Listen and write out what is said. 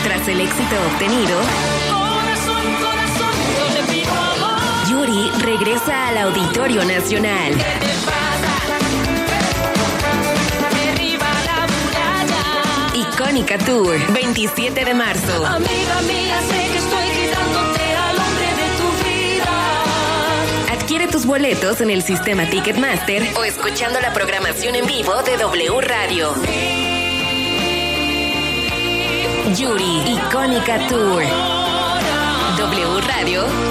Tras el éxito obtenido, Yuri regresa al Auditorio Nacional. Icónica Tour, 27 de marzo. Amiga mía, sé que estoy quitándote al hombre de tu vida. Adquiere tus boletos en el sistema Ticketmaster o escuchando la programación en vivo de W Radio. Yuri, Icónica Tour. W Radio